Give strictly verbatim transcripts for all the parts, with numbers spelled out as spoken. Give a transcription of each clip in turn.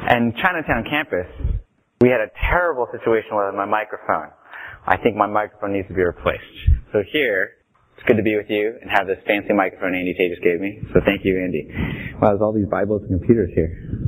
And Chinatown campus, we had a terrible situation with my microphone. I think my microphone needs to be replaced. So here, it's good to be with you and have this fancy microphone Andy Tate just gave me. So thank you, Andy. Wow, there's all these Bibles and computers here.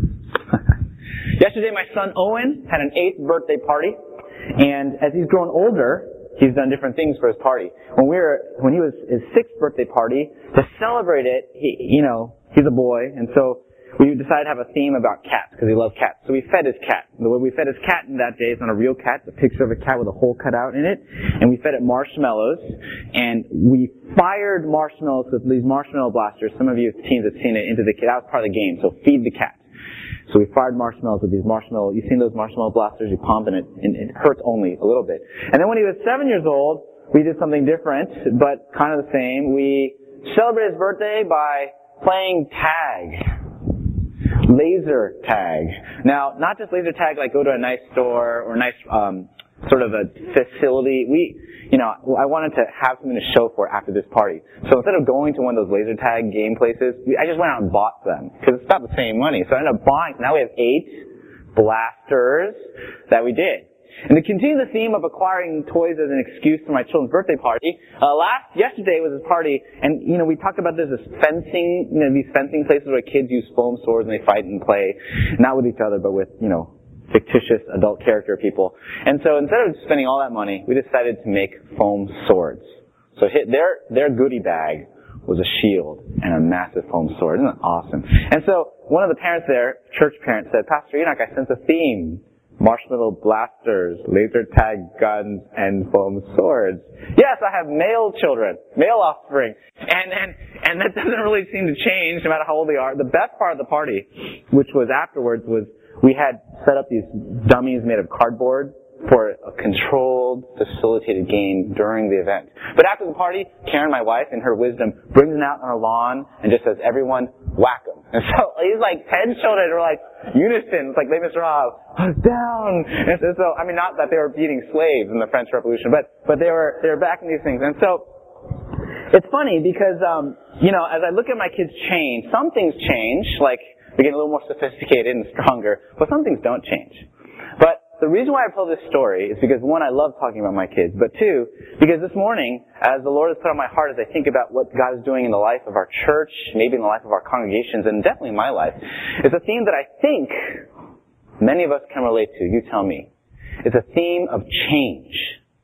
Yesterday, my son Owen had an eighth birthday party. And as he's grown older, he's done different things for his party. When we were, when he was his sixth birthday party, to celebrate it, he, you know, he's a boy, and so we decided to have a theme about cats, because he loves cats. So we fed his cat. The way we fed his cat in that day is not a real cat. It's a picture of a cat with a hole cut out in it. And we fed it marshmallows. And we fired marshmallows with these marshmallow blasters. Some of you teens have seen it into the kid. That was part of the game. So feed the cat. So we fired marshmallows with these marshmallow, you've seen those marshmallow blasters, you pump and it, and it hurts only a little bit. And then when he was seven years old, we did something different, but kind of the same. We celebrated his birthday by playing tag. Laser tag. Now, not just laser tag like go to a nice store or a nice, um, sort of a facility. We, you know, I wanted to have something to show for after this party. So instead of going to one of those laser tag game places, we, I just went out and bought them. Because it's about the same money. So I ended up buying, now we have eight blasters that we did. And to continue the theme of acquiring toys as an excuse for my children's birthday party, uh, last, yesterday was his party, and, you know, we talked about this, this fencing, you know, these fencing places where kids use foam swords and they fight and play, not with each other, but with, you know, fictitious adult character people. And so instead of spending all that money, we decided to make foam swords. So hit their, their goodie bag was a shield and a massive foam sword. Isn't that awesome? And so one of the parents there, church parents, said, Pastor Enoch, I sense a theme. Marshmallow blasters, laser tag guns, and foam swords. Yes, I have male children, male offspring. And, and, and that doesn't really seem to change no matter how old they are. The best part of the party, which was afterwards, was we had set up these dummies made of cardboard for a controlled, facilitated game during the event. But after the party, Karen, my wife, in her wisdom, brings them out on our lawn and just says, everyone, whack them. And so these like ten children were like unison. It's like Les Miserables, down. And so, so, I mean, not that they were beating slaves in the French Revolution, but but they were they were backing these things. And so it's funny because um, you know, as I look at my kids change, some things change, like they get a little more sophisticated and stronger, but some things don't change. But the reason why I tell this story is because, one, I love talking about my kids, but two, because this morning, as the Lord has put on my heart as I think about what God is doing in the life of our church, maybe in the life of our congregations, and definitely in my life, is a theme that I think many of us can relate to. You tell me. It's a theme of change.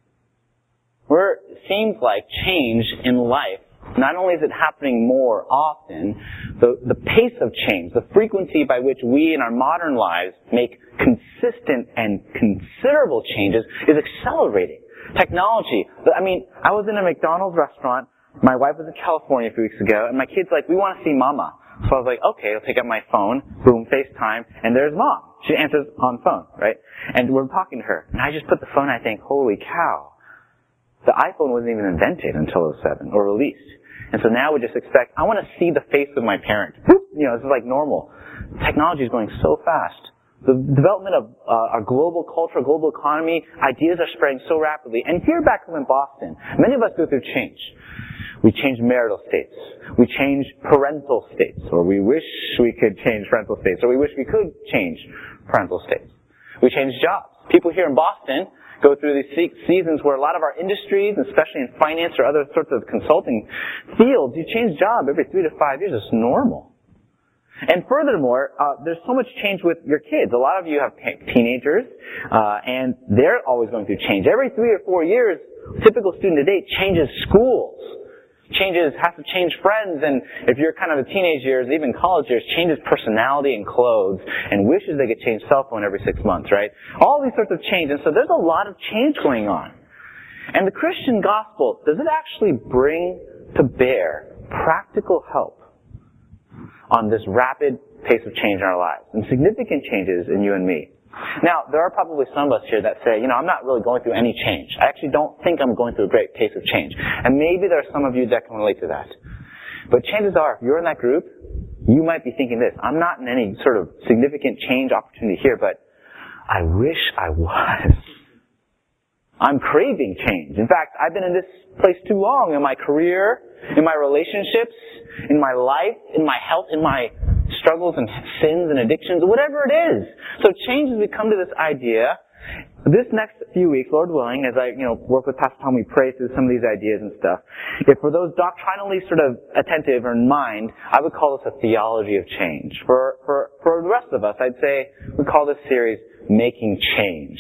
Where it seems like change in life, not only is it happening more often, the, the pace of change, the frequency by which we in our modern lives make consistent and considerable changes is accelerating. Technology. I mean, I was in a McDonald's restaurant. My wife was in California a few weeks ago, and my kid's like, we want to see Mama. So I was like, okay, I'll take out my phone, boom, FaceTime, and there's Mom. She answers on phone, right? And we're talking to her. And I just put the phone, I think, holy cow. The iPhone wasn't even invented until oh seven, or released. And so now we just expect, I want to see the face of my parent. You know, this is like normal. Technology is going so fast. The development of uh, our global culture, global economy, ideas are spreading so rapidly. And here back home in Boston, many of us go through change. We change marital states. We change parental states. Or we wish we could change parental states. Or we wish we could change parental states. We change jobs. People here in Boston go through these seasons where a lot of our industries, especially in finance or other sorts of consulting fields, you change job every three to five years. It's normal. And furthermore, uh, there's so much change with your kids. A lot of you have teenagers, uh, and they're always going through change. Every three or four years, typical student today changes schools. Changes, has to change friends, and if you're kind of the teenage years, even college years, changes personality and clothes, and wishes they could change cell phone every six months, right? All these sorts of change, and so there's a lot of change going on. And the Christian gospel, does it actually bring to bear practical help on this rapid pace of change in our lives, and significant changes in you and me? Now, there are probably some of us here that say, you know, I'm not really going through any change. I actually don't think I'm going through a great pace of change. And maybe there are some of you that can relate to that. But chances are, if you're in that group, you might be thinking this, I'm not in any sort of significant change opportunity here, but I wish I was. I'm craving change. In fact, I've been in this place too long in my career, in my relationships, in my life, in my health, in my struggles and sins and addictions, whatever it is. So change as we come to this idea. This next few weeks, Lord willing, as I, you know, work with Pastor Tom, we pray through some of these ideas and stuff. If for those doctrinally sort of attentive or in mind, I would call this a theology of change. For, for, for the rest of us, I'd say we call this series Making Change.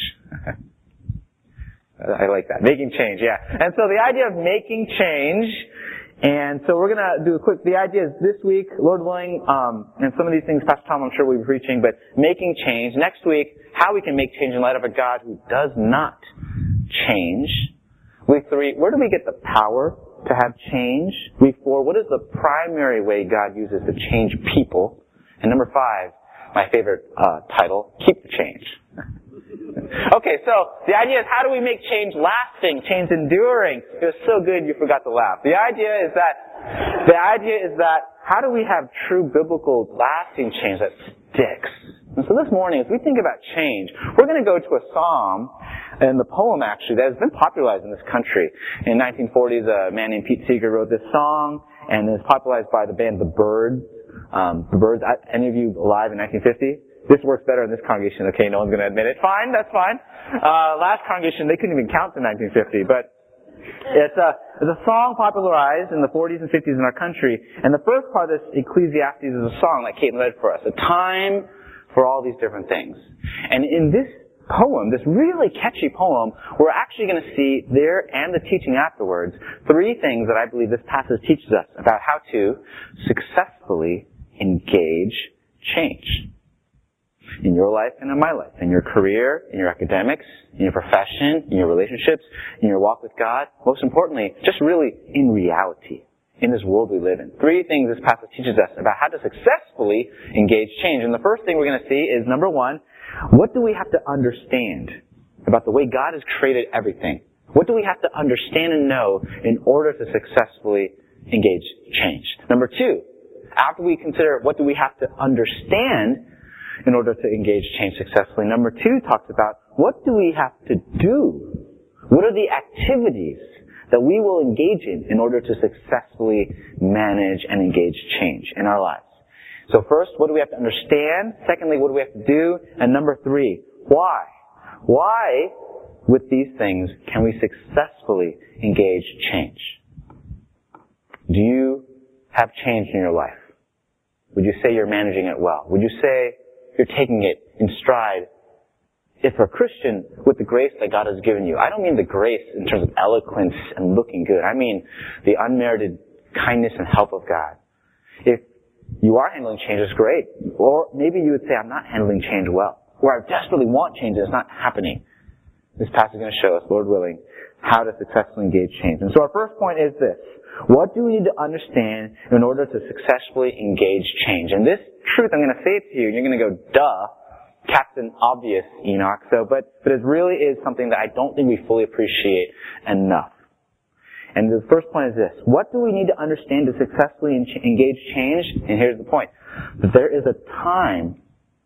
I like that. Making change, yeah. And so the idea of making change, and so we're going to do a quick, the idea is this week, Lord willing, um, and some of these things Pastor Tom I'm sure we'll be preaching, but making change. Next week, how we can make change in light of a God who does not change. Week three, where do we get the power to have change? Week four, what is the primary way God uses to change people? And number five, my favorite uh, title, keep the change. Okay, so the idea is how do we make change lasting, change enduring? It was so good you forgot to laugh. The idea is that, the idea is that how do we have true biblical lasting change that sticks? And so this morning, as we think about change, we're going to go to a psalm and the poem actually that has been popularized in this country. In nineteen forties, a man named Pete Seeger wrote this song and it was popularized by the band The Byrds. Um, the Byrds, any of you alive in nineteen fifty? This works better in this congregation. Okay, no one's going to admit it. Fine, that's fine. Uh, last congregation, they couldn't even count to nineteen fifty, but it's a, it's a song popularized in the forties and fifties in our country. And the first part of this Ecclesiastes is a song that Caitlin read for us. A time for all these different things. And in this poem, this really catchy poem, we're actually going to see there and the teaching afterwards three things that I believe this passage teaches us about how to successfully engage change. In your life and in my life. In your career, in your academics, in your profession, in your relationships, in your walk with God. Most importantly, just really in reality. In this world we live in. Three things this passage teaches us about how to successfully engage change. And the first thing we're going to see is, number one, what do we have to understand about the way God has created everything? What do we have to understand and know in order to successfully engage change? Number two, after we consider what do we have to understand in order to engage change successfully, number two talks about what do we have to do? What are the activities that we will engage in in order to successfully manage and engage change in our lives? So first, what do we have to understand? Secondly, what do we have to do? And number three, why? Why, with these things, can we successfully engage change? Do you have change in your life? Would you say you're managing it well? Would you say you're taking it in stride? If a Christian with the grace that God has given you, I don't mean the grace in terms of eloquence and looking good. I mean the unmerited kindness and help of God. If you are handling change, it's great. Or maybe you would say, I'm not handling change well. Or I desperately want change, it's not happening. This passage is going to show us, Lord willing, how to successfully engage change. And so our first point is this. What do we need to understand in order to successfully engage change? And this truth, I'm going to say it to you, and you're going to go, duh, Captain Obvious, Enoch. So, but, but it really is something that I don't think we fully appreciate enough. And the first point is this. What do we need to understand to successfully engage change? And here's the point. That there is a time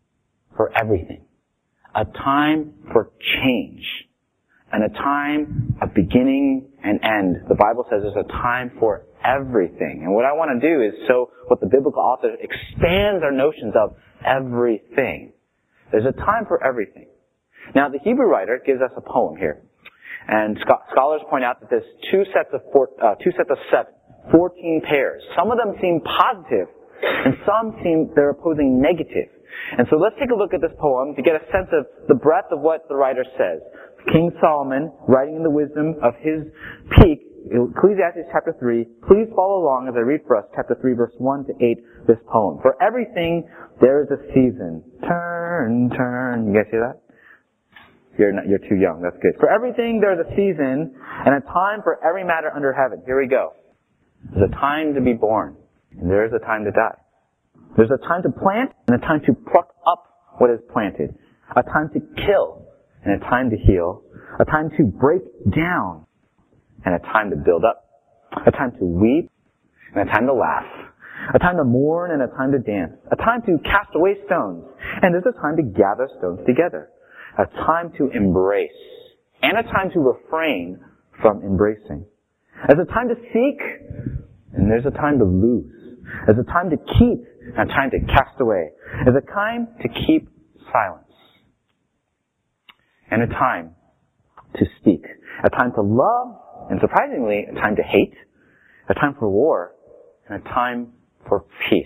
for everything. A time for change. And a time of beginning and end. The Bible says there's a time for everything. And what I want to do is show what the biblical author expands our notions of everything. There's a time for everything. Now, the Hebrew writer gives us a poem here. And scholars point out that there's two sets of four, uh, two sets of seven, fourteen pairs. Some of them seem positive, and some seem they're opposing negative. And so let's take a look at this poem to get a sense of the breadth of what the writer says. King Solomon, writing in the wisdom of his peak, Ecclesiastes chapter three. Please follow along as I read for us chapter three, verse one to eight, this poem. For everything there is a season. Turn, turn. You guys hear that? You're not, you're too young. That's good. For everything there is a season and a time for every matter under heaven. Here we go. There's a time to be born and there is a time to die. There's a time to plant and a time to pluck up what is planted. A time to kill and a time to heal. A time to break down and a time to build up. A time to weep and a time to laugh. A time to mourn and a time to dance. A time to cast away stones. And there's a time to gather stones together. A time to embrace and a time to refrain from embracing. There's a time to seek and there's a time to lose. There's a time to keep and a time to cast away. It's a time to keep silence. And a time to speak. A time to love, and surprisingly, a time to hate. A time for war, and a time for peace.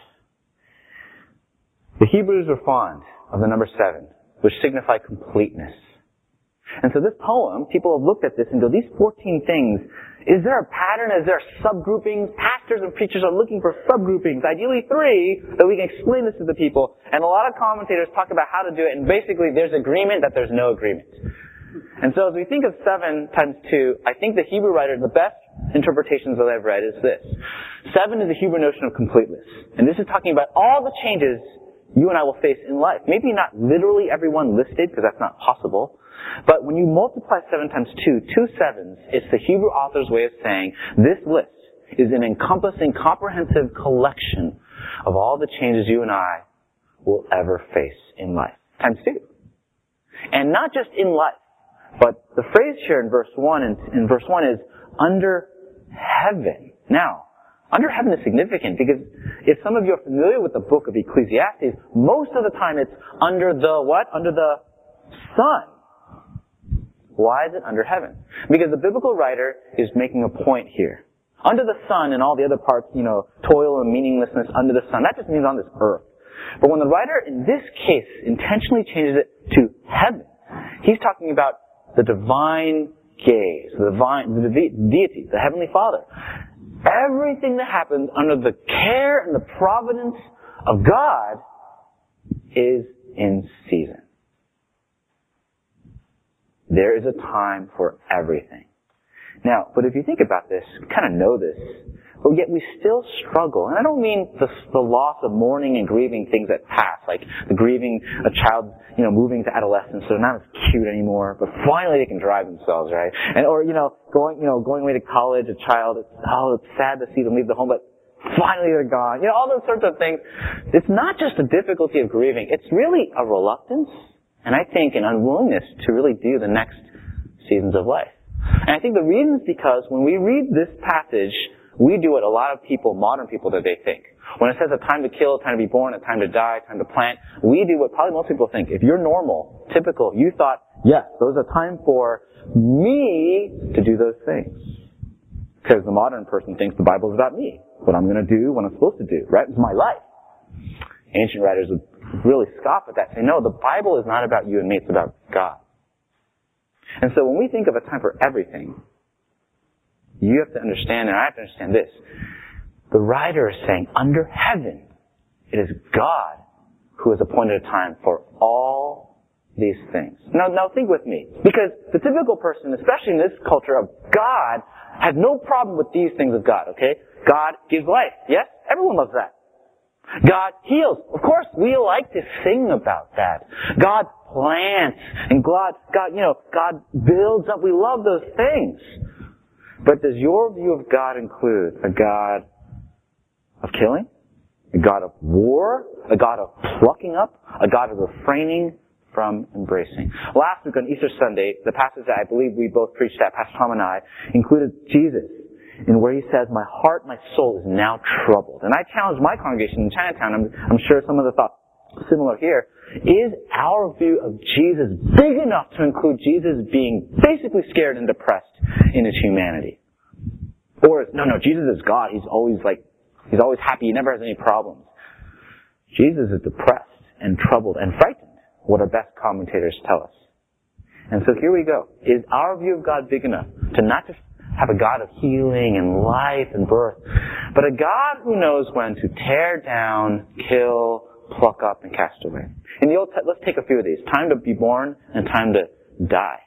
The Hebrews were fond of the number seven, which signified completeness. And so this poem, people have looked at this and go, these fourteen things, is there a pattern? Is there subgroupings? Pastors and preachers are looking for subgroupings, ideally three, that we can explain this to the people. And a lot of commentators talk about how to do it, and basically there's agreement that there's no agreement. And so as we think of seven times two, I think the Hebrew writer, the best interpretations that I've read is this. Seven is the Hebrew notion of completeness. And this is talking about all the changes you and I will face in life. Maybe not literally everyone listed, because that's not possible. But when you multiply seven times two, two sevens, it's the Hebrew author's way of saying this list is an encompassing, comprehensive collection of all the changes you and I will ever face in life. Times two. And not just in life, but the phrase here in verse one, in, in verse one is under heaven. Now, under heaven is significant because if some of you are familiar with the book of Ecclesiastes, most of the time it's under the what? Under the sun. Why is it under heaven? Because the biblical writer is making a point here. Under the sun and all the other parts, you know, toil and meaninglessness under the sun, that just means on this earth. But when the writer, in this case, intentionally changes it to heaven, he's talking about the divine gaze, the divine, the deity, the Heavenly Father. Everything that happens under the care and the providence of God is in season. There is a time for everything. Now, but if you think about this, you kind of know this, but yet we still struggle. And I don't mean the, the loss of mourning and grieving things that pass, like the grieving a child, you know, moving to adolescence, so they're not as cute anymore, but finally they can drive themselves, right? And or you know, going you know going away to college, a child, it's, oh, it's sad to see them leave the home, but finally they're gone. You know, all those sorts of things. It's not just a difficulty of grieving; it's really a reluctance, and I think an unwillingness to really do the next seasons of life. And I think the reason is because when we read this passage, we do what a lot of people, modern people, that they think. When it says a time to kill, a time to be born, a time to die, a time to plant, we do what probably most people think. If you're normal, typical, you thought, yes, there's a time for me to do those things. Because the modern person thinks the Bible is about me. What I'm going to do, what I'm supposed to do, right? It's my life. Ancient writers would really scoff at that, say, no, the Bible is not about you and me, it's about God. And so when we think of a time for everything, you have to understand, and I have to understand this. The writer is saying, under heaven, it is God who has appointed a time for all these things. Now, now think with me. Because the typical person, especially in this culture of God, has no problem with these things of God, okay? God gives life. Yes? Everyone loves that. God heals. Of course, we like to sing about that. God plants. And God, God, you know, God builds up. We love those things. But does your view of God include a God of killing? A God of war? A God of plucking up? A God of refraining from embracing? Last week on Easter Sunday, the passage that I believe we both preached at, Pastor Tom and I, included Jesus, in where he says, my heart, my soul is now troubled. And I challenged my congregation in Chinatown, I'm, I'm sure some of the thoughts similar here, is our view of Jesus big enough to include Jesus being basically scared and depressed in his humanity? Or, is, no, no, Jesus is God. He's always like, he's always happy. He never has any problems. Jesus is depressed and troubled and frightened, what our best commentators tell us. And so here we go. Is our view of God big enough to not just have a God of healing and life and birth, but a God who knows when to tear down, kill, pluck up, and cast away? In the Old Testament, let's take a few of these. Time to be born and time to die.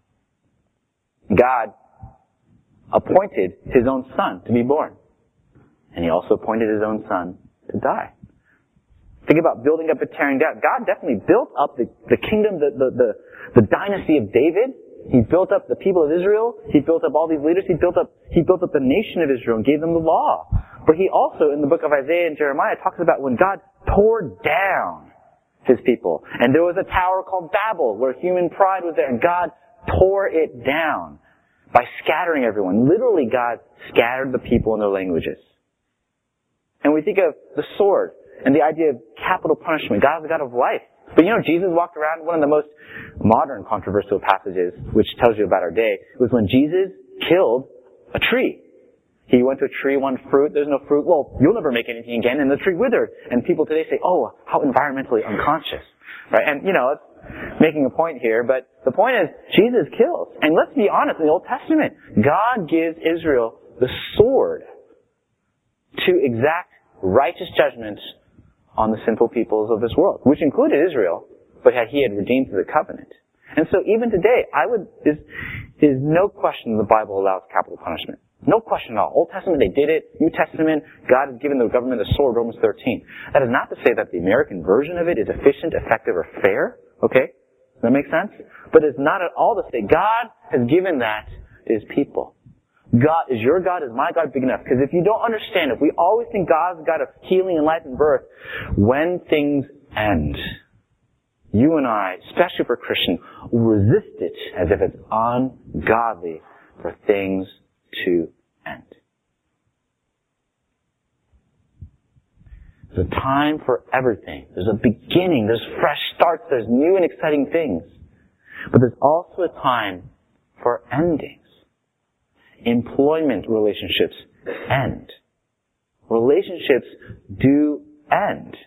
God appointed his own son to be born. And he also appointed his own son to die. Think about building up and tearing down. God definitely built up the, the kingdom, the, the, the, the dynasty of David. He built up the people of Israel. He built up all these leaders. He built up, he built up the nation of Israel and gave them the law. But he also, in the book of Isaiah and Jeremiah, talks about when God tore down his people. And there was a tower called Babel where human pride was there, and God tore it down by scattering everyone. Literally, God scattered the people in their languages. And we think of the sword. and the idea of capital punishment. God is the God of life. But you know, Jesus walked around, one of the most modern controversial passages, which tells you about our day, was when Jesus killed a tree. He went to a tree, one fruit, there's no fruit. Well, you'll never make anything again, and the tree withered. And people today say, oh, how environmentally unconscious. Right? And, you know, it's making a point here, but the point is, Jesus kills. And let's be honest, in the Old Testament, God gives Israel the sword to exact righteous judgment on the sinful peoples of this world, which included Israel, but he had redeemed through the covenant. And so even today, I would, is, is no question the Bible allows capital punishment. No question at all. Old Testament, they did it. New Testament, God has given the government a sword, Romans thirteen. That is not to say that the American version of it is efficient, effective, or fair. Okay? Does that make sense? But it's not at all to say God has given that to His people. God, is your God, is my God big enough? Because if you don't understand, if we always think God's the God of healing and life and birth, when things end, you and I, especially for Christians, will resist it as if it's ungodly for things to end. There's a time for everything. There's a beginning. There's fresh starts. There's new and exciting things. But there's also a time for endings. Employment relationships end. Relationships do end.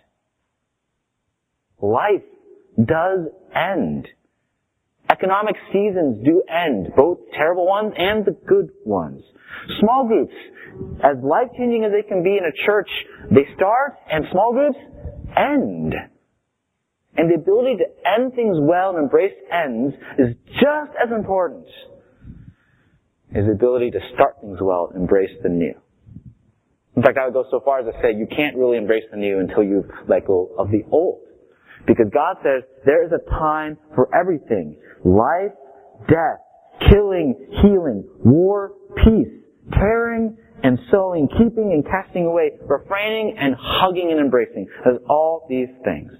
Life does end. Economic seasons do end, both terrible ones and the good ones. Small groups, as life-changing as they can be in a church, they start and small groups end. And the ability to end things well and embrace ends is just as important as the ability to start things well and embrace the new. In fact, I would go so far as to say you can't really embrace the new until you've let go of the old. Because God says there is a time for everything. Life, death, killing, healing, war, peace, tearing and sowing, keeping and casting away, refraining and hugging and embracing. There's all these things.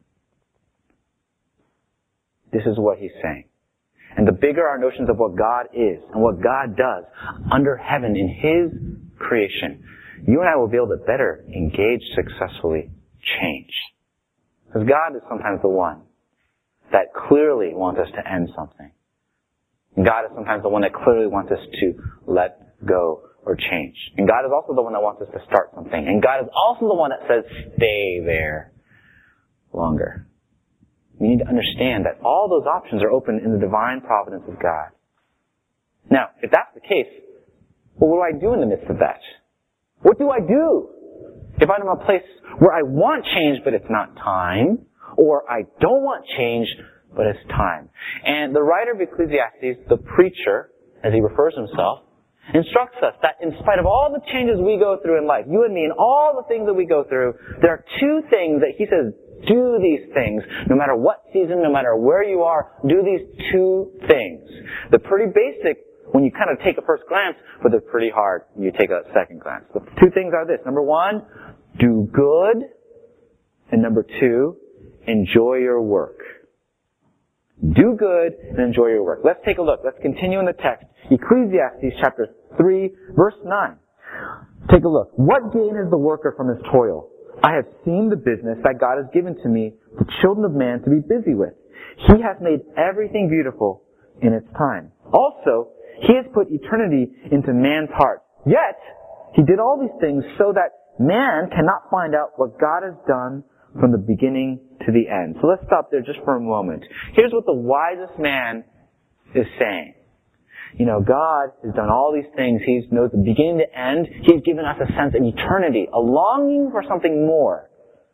This is what He's saying. And the bigger our notions of what God is and what God does under heaven in His creation, you and I will be able to better engage, successfully change. Because God is sometimes the one that clearly wants us to end something. And God is sometimes the one that clearly wants us to let go or change. And God is also the one that wants us to start something. And God is also the one that says, stay there longer. We need to understand that all those options are open in the divine providence of God. Now, if that's the case, well, what do I do in the midst of that? What do I do if I'm in a place where I want change but it's not time, or I don't want change but it's time? And the writer of Ecclesiastes, the preacher, as he refers himself, instructs us that in spite of all the changes we go through in life, you and me, and all the things that we go through, there are two things that he says, do these things, no matter what season, no matter where you are, do these two things. They're pretty basic when you kind of take a first glance, but they're pretty hard when you take a second glance. The two things are this. Number one, do good. And number two, enjoy your work. Do good and enjoy your work. Let's take a look. Let's continue in the text. Ecclesiastes chapter three, verse nine. Take a look. What gain is the worker from his toil? I have seen the business that God has given to me, the children of man, to be busy with. He has made everything beautiful in its time. Also, He has put eternity into man's heart. Yet, He did all these things so that man cannot find out what God has done from the beginning to the end. So let's stop there just for a moment. Here's what the wisest man is saying. You know, God has done all these things. He knows the beginning to end. He's given us a sense of eternity, a longing for something more.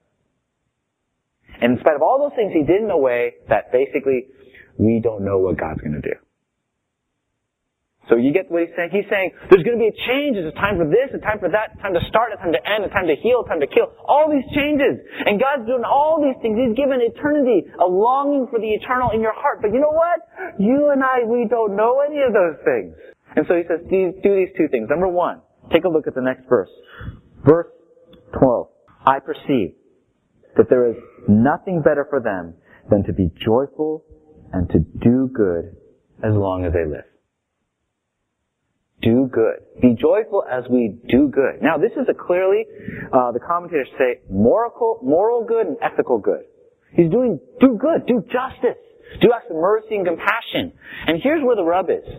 And in spite of all those things, He did in a way that basically we don't know what God's going to do. So you get what he's saying? He's saying there's going to be a change. There's a time for this, a time for that, a time to start, a time to end, a time to heal, a time to kill. All these changes. And God's doing all these things. He's given eternity, a longing for the eternal in your heart. But you know what? You and I, we don't know any of those things. And so he says, do these two things. Number one, take a look at the next verse. Verse twelve. I perceive that there is nothing better for them than to be joyful and to do good as long as they live. do good. Be joyful as we do good. Now, this is a clearly, uh, the commentators say, moral, moral good and ethical good. He's doing, do good, do justice, do acts of mercy and compassion. And here's where the rub is.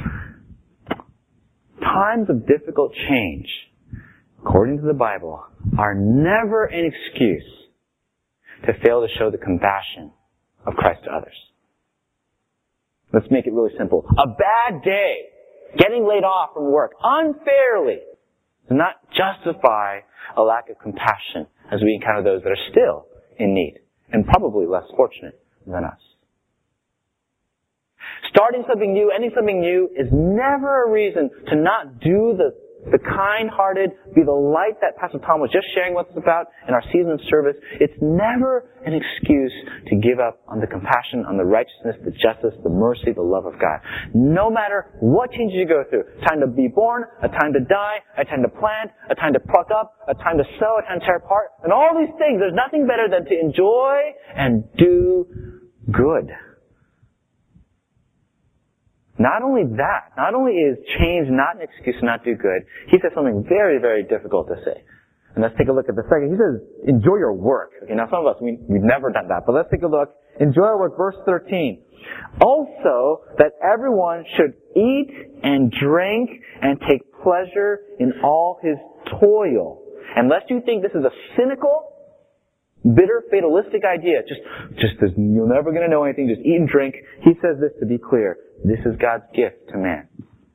Times of difficult change, according to the Bible, are never an excuse to fail to show the compassion of Christ to others. Let's make it really simple. A bad day, getting laid off from work unfairly, does not justify a lack of compassion as we encounter those that are still in need and probably less fortunate than us. Starting something new, ending something new is never a reason to not do the, the kind-hearted, be the light that Pastor Tom was just sharing with us about in our season of service. It's never an excuse to give up on the compassion, on the righteousness, the justice, the mercy, the love of God. No matter what changes you go through, a time to be born, a time to die, a time to plant, a time to pluck up, a time to sow, a time to tear apart, and all these things, there's nothing better than to enjoy and do good. Not only that, not only is change not an excuse to not do good, he says something very, very difficult to say. And let's take a look at the second. He says, enjoy your work. Okay, now some of us, we, we've never done that, but let's take a look. Enjoy your work, verse thirteen. Also, that everyone should eat and drink and take pleasure in all his toil. Unless you think this is a cynical, bitter, fatalistic idea, just, just this, you're never going to know anything, just eat and drink. He says this to be clear. This is God's gift to man.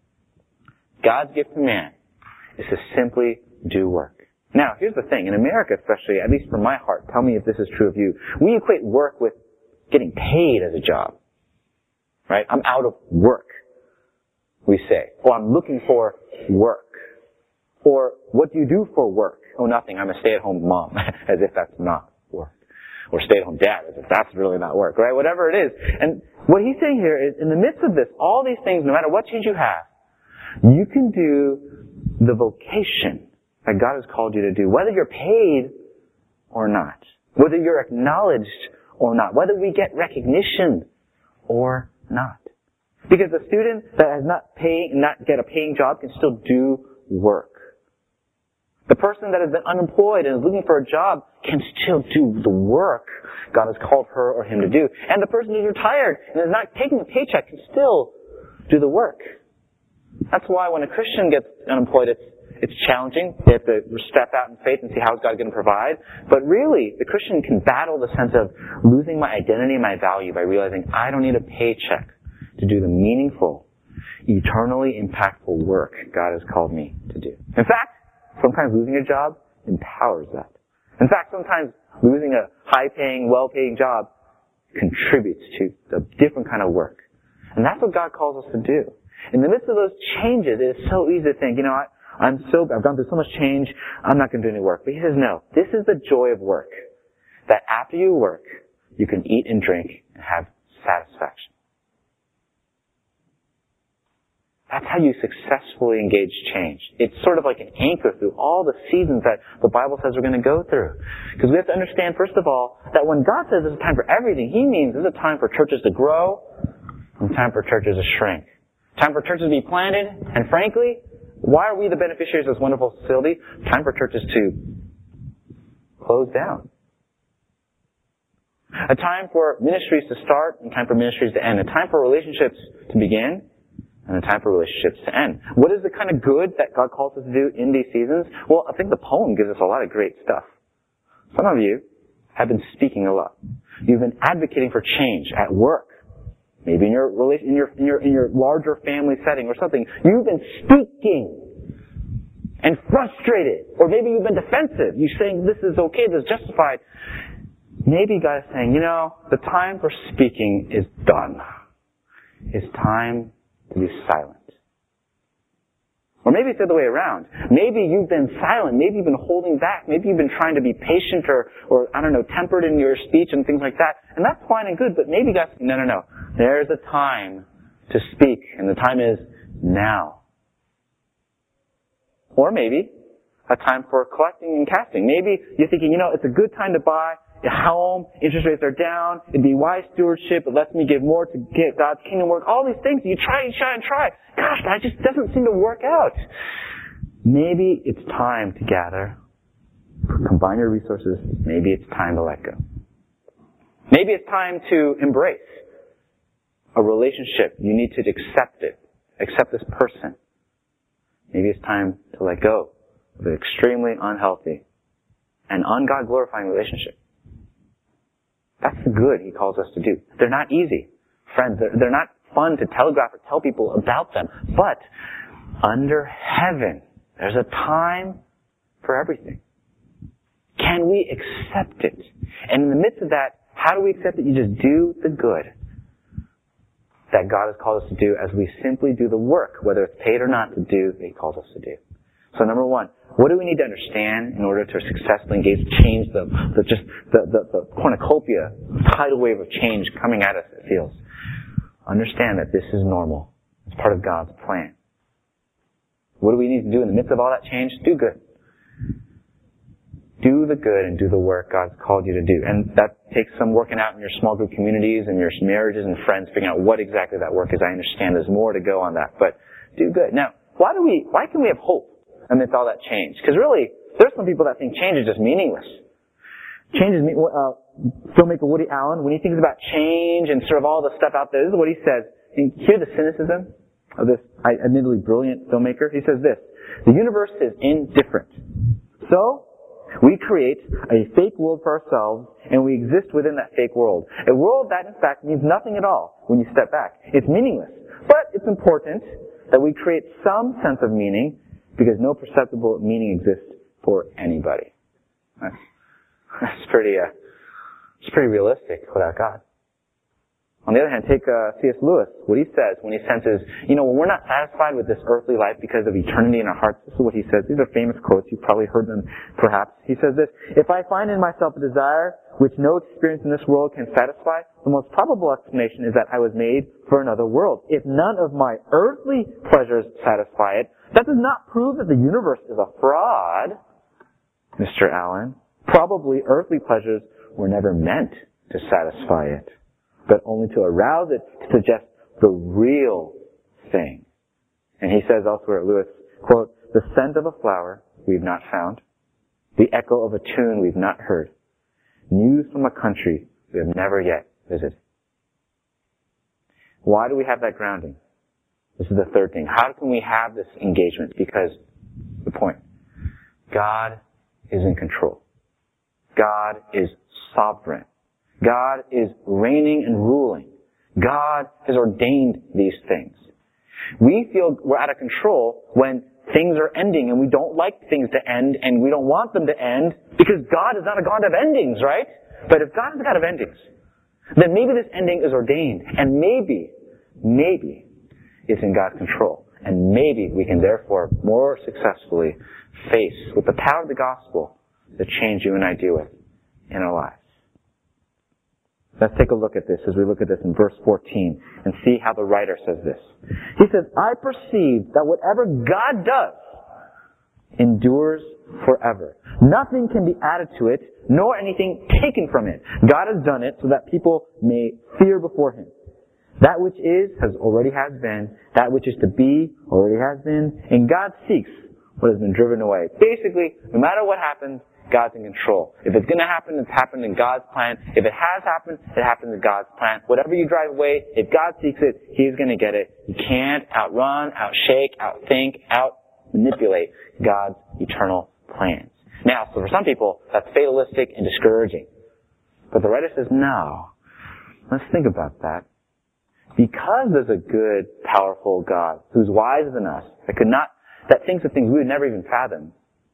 God's gift to man is to simply do work. Now, here's the thing. In America especially, at least from my heart, tell me if this is true of you, we equate work with getting paid as a job. Right? I'm out of work, we say. Or I'm looking for work. Or what do you do for work? Oh, nothing. I'm a stay-at-home mom. As if that's not work. Or stay-at-home dad, as if that's really not work, right? Whatever it is. And what he's saying here is, in the midst of this, all these things, no matter what change you have, you can do the vocation that God has called you to do, whether you're paid or not, whether you're acknowledged or not, whether we get recognition or not. Because the student that has not paying, not get a paying job can still do work. The person that has been unemployed and is looking for a job can still do the work God has called her or him to do. And the person who's retired and is not taking a paycheck can still do the work. That's why when a Christian gets unemployed, it's, it's challenging. They have to step out in faith and see how is God going to provide. But really, the Christian can battle the sense of losing my identity and my value by realizing I don't need a paycheck to do the meaningful, eternally impactful work God has called me to do. In fact, sometimes losing a job empowers that. In fact, sometimes losing a high-paying, well-paying job contributes to a different kind of work. And that's what God calls us to do. In the midst of those changes, it is so easy to think, you know, I, I'm so, I've gone through so much change, I'm not going to do any work. But he says, no, this is the joy of work. That after you work, you can eat and drink and have satisfaction. That's how you successfully engage change. It's sort of like an anchor through all the seasons that the Bible says we're going to go through. Because we have to understand, first of all, that when God says it's a time for everything, He means it's a time for churches to grow and time for churches to shrink. Time for churches to be planted, and frankly, why are we the beneficiaries of this wonderful facility? Time for churches to close down. A time for ministries to start and time for ministries to end. A time for relationships to begin and a time for relationships to end. What is the kind of good that God calls us to do in these seasons? Well, I think the poem gives us a lot of great stuff. Some of you have been speaking a lot. You've been advocating for change at work. Maybe in your relation, in your, in your, in your larger family setting or something. You've been speaking and frustrated. Or maybe you've been defensive. You're saying this is okay, this is justified. Maybe God is saying, you know, the time for speaking is done. It's time to be silent. Or maybe it's the other way around. Maybe you've been silent. Maybe you've been holding back. Maybe you've been trying to be patient or, or I don't know, tempered in your speech and things like that. And that's fine and good, but maybe God's saying, no, no, no. There's a time to speak, and the time is now. Or maybe a time for collecting and casting. Maybe you're thinking, you know, it's a good time to buy home, interest rates are down, it'd be wise stewardship, it lets me give more to get God's kingdom work, all these things. You try and try and try. Gosh, that just doesn't seem to work out. Maybe it's time to gather, combine your resources, maybe it's time to let go. Maybe it's time to embrace a relationship. You need to accept it. Accept this person. Maybe it's time to let go of an extremely unhealthy and un-God glorifying relationship. That's the good He calls us to do. They're not easy. Friends, they're, they're not fun to telegraph or tell people about them. But under heaven, there's a time for everything. Can we accept it? And in the midst of that, how do we accept it? You just do the good that God has called us to do as we simply do the work, whether it's paid or not, to do what He calls us to do. So number one, what do we need to understand in order to successfully engage, change the, the just the, the, the cornucopia, tidal wave of change coming at us, it feels? Understand that this is normal. It's part of God's plan. What do we need to do in the midst of all that change? Do good. Do the good and do the work God's called you to do. And that takes some working out in your small group communities and your marriages and friends, figuring out what exactly that work is. I understand there's more to go on that, but do good. Now, why do we, why can we have hope amidst all that change? Because really, there's some people that think change is just meaningless. Change is, uh, filmmaker Woody Allen, when he thinks about change and sort of all the stuff out there, this is what he says. And hear the cynicism of this admittedly brilliant filmmaker. He says this: the universe is indifferent. So, we create a fake world for ourselves, and we exist within that fake world. A world that, in fact, means nothing at all when you step back. It's meaningless. But it's important that we create some sense of meaning, because no perceptible meaning exists for anybody. That's, that's pretty, uh, it's pretty realistic without God. On the other hand, take uh, C S Lewis, what he says when he senses, you know, when we're not satisfied with this earthly life because of eternity in our hearts, this is what he says. These are famous quotes. You've probably heard them, perhaps. He says this: if I find in myself a desire which no experience in this world can satisfy, the most probable explanation is that I was made for another world. If none of my earthly pleasures satisfy it, that does not prove that the universe is a fraud, Mister Allen. Probably earthly pleasures were never meant to satisfy it, but only to arouse it, to suggest the real thing. And he says elsewhere at Lewis, quote, the scent of a flower we've not found, the echo of a tune we've not heard, news from a country we have never yet visited. Why do we have that grounding? This is the third thing. How can we have this engagement? Because, the point, God is in control. God is sovereign. God is reigning and ruling. God has ordained these things. We feel we're out of control when things are ending and we don't like things to end and we don't want them to end because God is not a God of endings, right? But if God is a God of endings, then maybe this ending is ordained and maybe, maybe it's in God's control. And maybe we can therefore more successfully face, with the power of the gospel, the change you and I deal with in our lives. Let's take a look at this as we look at this in verse fourteen and see how the writer says this. He says, I perceive that whatever God does endures forever. Nothing can be added to it, nor anything taken from it. God has done it so that people may fear before Him. That which is has already has been. That which is to be already has been. And God seeks what has been driven away. Basically, no matter what happens, God's in control. If it's going to happen, it's happened in God's plan. If it has happened, it happened in God's plan. Whatever you drive away, if God seeks it, He's going to get it. You can't outrun, outshake, outthink, out-manipulate God's eternal plans. Now, so for some people, that's fatalistic and discouraging. But the writer says, no. Let's think about that. Because there's a good, powerful God who's wiser than us, that could not, that thinks of things we would never even fathom,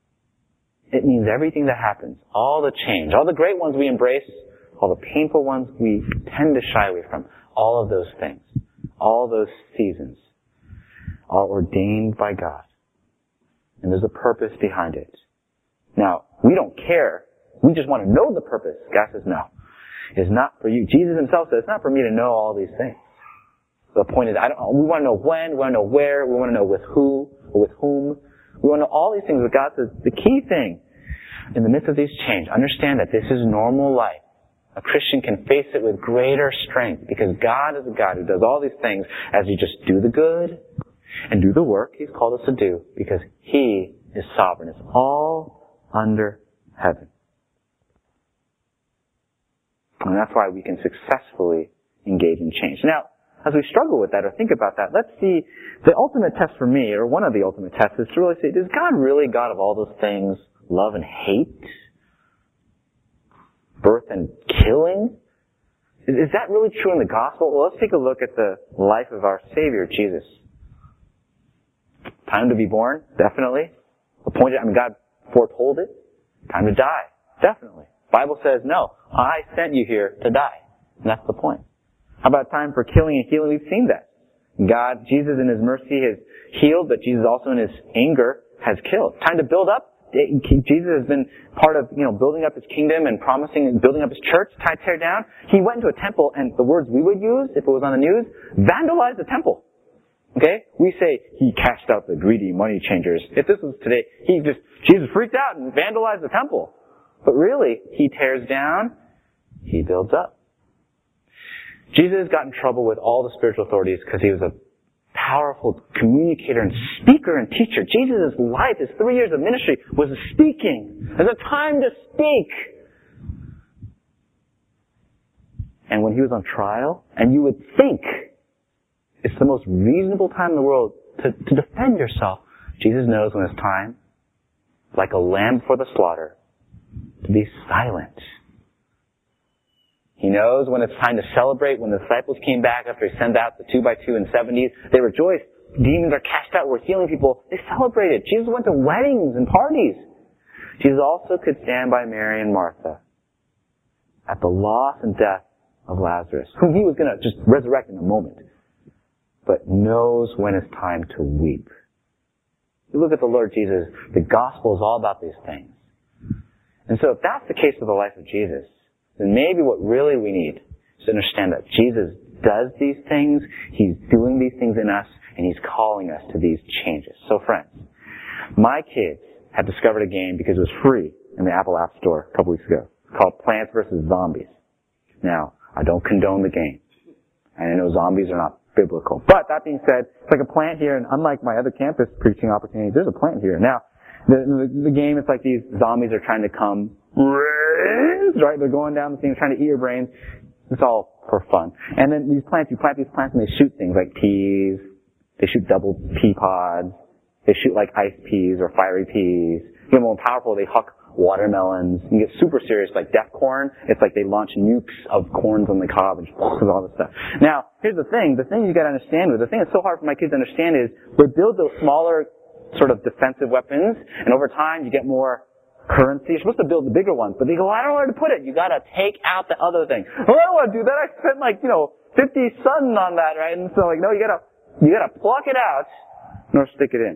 it means everything that happens, all the change, all the great ones we embrace, all the painful ones we tend to shy away from, all of those things, all those seasons are ordained by God. And there's a purpose behind it. Now, we don't care. We just want to know the purpose. God says, no. It's not for you. Jesus Himself says, it's not for me to know all these things. The point is, I don't, we want to know when, we want to know where, we want to know with who, or with whom. We want to know all these things, but God says the key thing in the midst of these change, understand that this is normal life. A Christian can face it with greater strength because God is a God who does all these things as you just do the good and do the work He's called us to do because He is sovereign. It's all under heaven. And that's why we can successfully engage in change. Now, as we struggle with that or think about that, let's see, the ultimate test for me, or one of the ultimate tests, is to really say, is God really God of all those things? Love and hate? Birth and killing? Is, is that really true in the gospel? Well, let's take a look at the life of our Savior, Jesus. Time to be born? Definitely. Appointed, I mean, God foretold it. Time to die? Definitely. Bible says, no, I sent you here to die. And that's the point. How about time for killing and healing? We've seen that. God, Jesus in His mercy has healed, but Jesus also in His anger has killed. Time to build up. Jesus has been part of, you know, building up His kingdom and promising and building up His church. Time to tear down. He went into a temple, and the words we would use, if it was on the news, vandalized the temple. Okay? We say, He cast out the greedy money changers. If this was today, He just, Jesus freaked out and vandalized the temple. But really, He tears down, He builds up. Jesus got in trouble with all the spiritual authorities because He was a powerful communicator and speaker and teacher. Jesus' life, His three years of ministry, was speaking. There's a time to speak. And when He was on trial, and you would think it's the most reasonable time in the world to, to defend yourself, Jesus knows when it's time, like a lamb before the slaughter, to be silent. He knows when it's time to celebrate. When the disciples came back after He sent out the two by two and seventies, they rejoiced. Demons are cast out. We're healing people. They celebrated. Jesus went to weddings and parties. Jesus also could stand by Mary and Martha at the loss and death of Lazarus, whom He was going to just resurrect in a moment, but knows when it's time to weep. You look at the Lord Jesus, the gospel is all about these things. And so if that's the case with the life of Jesus, then maybe what really we need is to understand that Jesus does these things, He's doing these things in us, and He's calling us to these changes. So friends, my kids had discovered a game because it was free in the Apple App Store a couple weeks ago. It's called Plants versus. Zombies. Now, I don't condone the game. And I know zombies are not biblical. But that being said, it's like a plant here, and unlike my other campus preaching opportunities, there's a plant here. Now, the, the, the game is like these zombies are trying to come right? They're going down the thing, trying to eat your brains. It's all for fun. And then these plants, you plant these plants and they shoot things like peas. They shoot double pea pods. They shoot like ice peas or fiery peas. You get more powerful, they huck watermelons. You get super serious like death corn. It's like they launch nukes of corns on the cob and all this stuff. Now, here's the thing. The thing you gotta understand with, the thing that's so hard for my kids to understand is we build those smaller sort of defensive weapons, and over time you get more currency. You're supposed to build the bigger ones, but they go, I don't know where to put it. You gotta take out the other thing. Oh, I don't want to do that. I spent like, you know, fifty sun on that, right? And so like, no, you gotta, you gotta pluck it out, nor stick it in.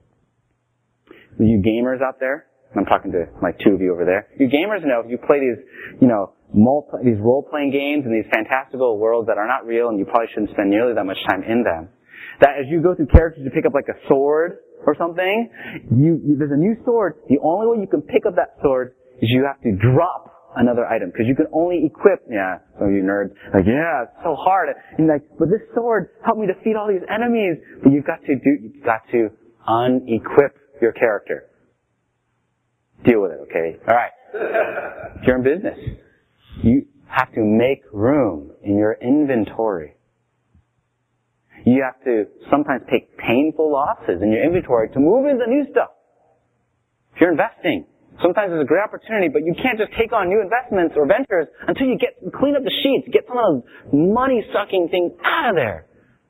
You gamers out there, I'm talking to like two of you over there. You gamers know if you play these, you know, multi, these role-playing games in these fantastical worlds that are not real and you probably shouldn't spend nearly that much time in them, that as you go through characters, you pick up like a sword or something, you, you there's a new sword. The only way you can pick up that sword is you have to drop another item, because you can only equip, yeah, some of you nerds, like, yeah, it's so hard. And you're like, but this sword helped me defeat all these enemies. But you've got to do, you've got to unequip your character. Deal with it, okay? Alright. If you're in business, you have to make room in your inventory. You have to sometimes take painful losses in your inventory to move into new stuff. If you're investing, sometimes there's a great opportunity, but you can't just take on new investments or ventures until you get clean up the sheets, get some of those money-sucking things out of there.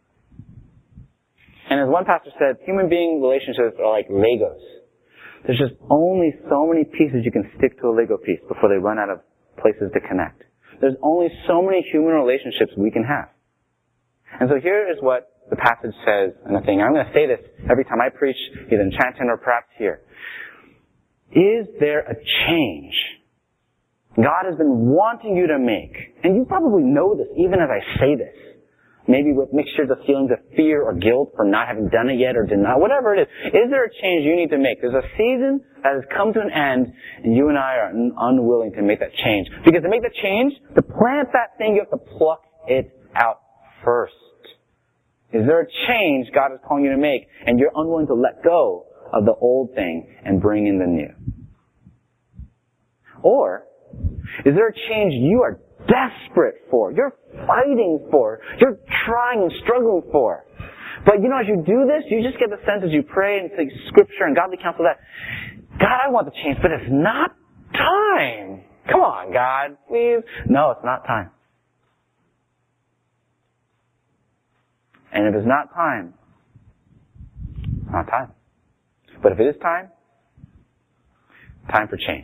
And as one pastor said, human being relationships are like Legos. There's just only so many pieces you can stick to a Lego piece before they run out of places to connect. There's only so many human relationships we can have. And so here is what the passage says in the thing. I'm going to say this every time I preach, either in Chanton or perhaps here. Is there a change God has been wanting you to make? And you probably know this even as I say this. maybe with mixtures of feelings of fear or guilt for not having done it yet or denial, whatever it is. Is there a change you need to make? There's a season that has come to an end, and you and I are un- unwilling to make that change. Because to make that change, to plant that thing, you have to pluck it out first. Is there a change God is calling you to make, and you're unwilling to let go of the old thing and bring in the new? Or, is there a change you are desperate for, you're fighting for, you're trying and struggling for? But you know, as you do this, you just get the sense as you pray and take scripture and godly counsel that, God, I want the change, but it's not time. Come on, God, please. No, it's not time. And if it's not time, it's not time. But if it is time, time for change.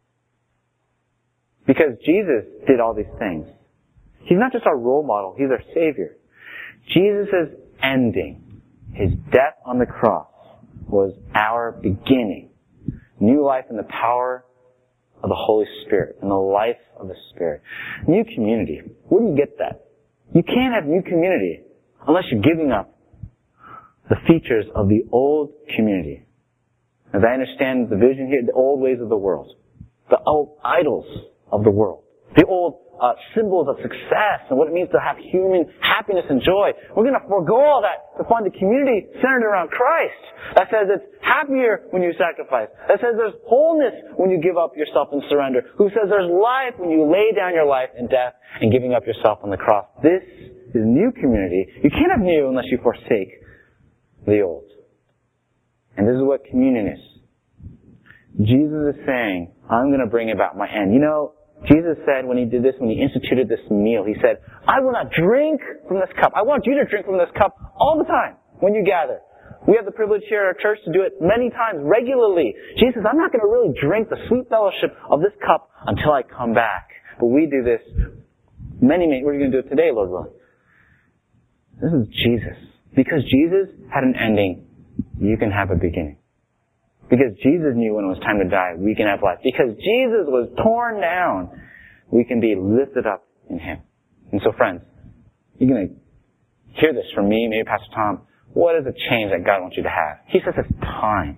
Because Jesus did all these things. He's not just our role model, He's our Savior. Jesus' ending, His death on the cross, was our beginning. New life in the power of the Holy Spirit, in the life of the Spirit. New community. Where do you get that? You can't have new community unless you're giving up the features of the old community. As I understand the vision here, the old ways of the world, the old idols of the world, the old uh, symbols of success and what it means to have human happiness and joy. We're going to forego all that to find a community centered around Christ that says it's happier when you sacrifice, that says there's wholeness when you give up yourself and surrender, who says there's life when you lay down your life in death and giving up yourself on the cross. This is new community. You can't have new unless you forsake the old. And this is what communion is. Jesus is saying, I'm going to bring about my end. You know, Jesus said when He did this, when He instituted this meal, He said, I will not drink from this cup. I want you to drink from this cup all the time when you gather. We have the privilege here at our church to do it many times, regularly. Jesus says, I'm not going to really drink the sweet fellowship of this cup until I come back. But we do this many, many, we're going to do it today, Lord willing. This is Jesus. Because Jesus had an ending, you can have a beginning. Because Jesus knew when it was time to die, we can have life. Because Jesus was torn down, we can be lifted up in Him. And so friends, you're going to hear this from me, maybe Pastor Tom. What is the change that God wants you to have? He says it's time.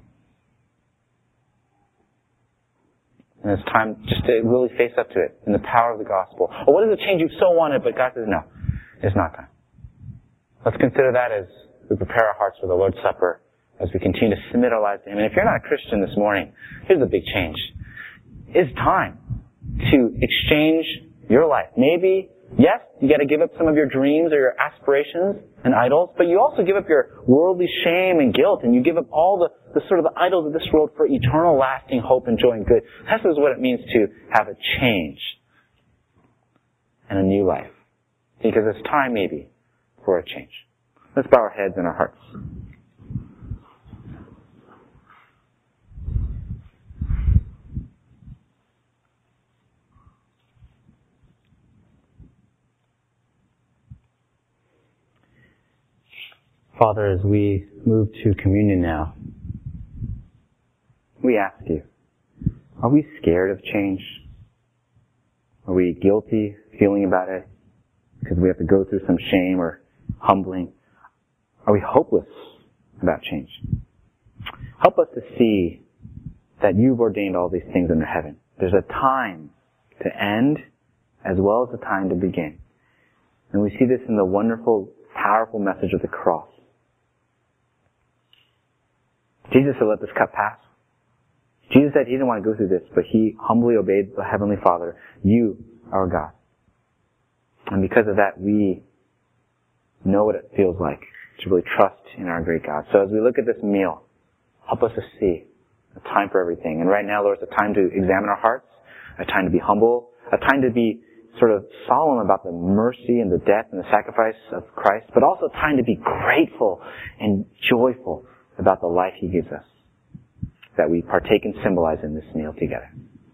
And it's time just to really face up to it in the power of the gospel. Or what is the change you so wanted, but God says no, it's not time. Let's consider that as we prepare our hearts for the Lord's Supper, as we continue to submit our lives to Him. And if you're not a Christian this morning, here's the big change. It's time to exchange your life. Maybe, yes, you got to give up some of your dreams or your aspirations and idols, but you also give up your worldly shame and guilt, and you give up all the, the sort of the idols of this world for eternal, lasting hope and joy and good. This is what it means to have a change and a new life. Because it's time, maybe, for a change. Let's bow our heads and our hearts. Father, as we move to communion now, we ask You, are we scared of change? Are we guilty feeling about it because we have to go through some shame or humbling? Are we hopeless about change? Help us to see that You've ordained all these things under heaven. There's a time to end as well as a time to begin. And we see this in the wonderful, powerful message of the cross. Jesus said, let this cup pass. Jesus said He didn't want to go through this, but He humbly obeyed the Heavenly Father. You are God. And because of that, we know what it feels like to really trust in our great God. So as we look at this meal, help us to see a time for everything. And right now, Lord, it's a time to examine our hearts, a time to be humble, a time to be sort of solemn about the mercy and the death and the sacrifice of Christ, but also a time to be grateful and joyful about the life He gives us, that we partake and symbolize in this meal together.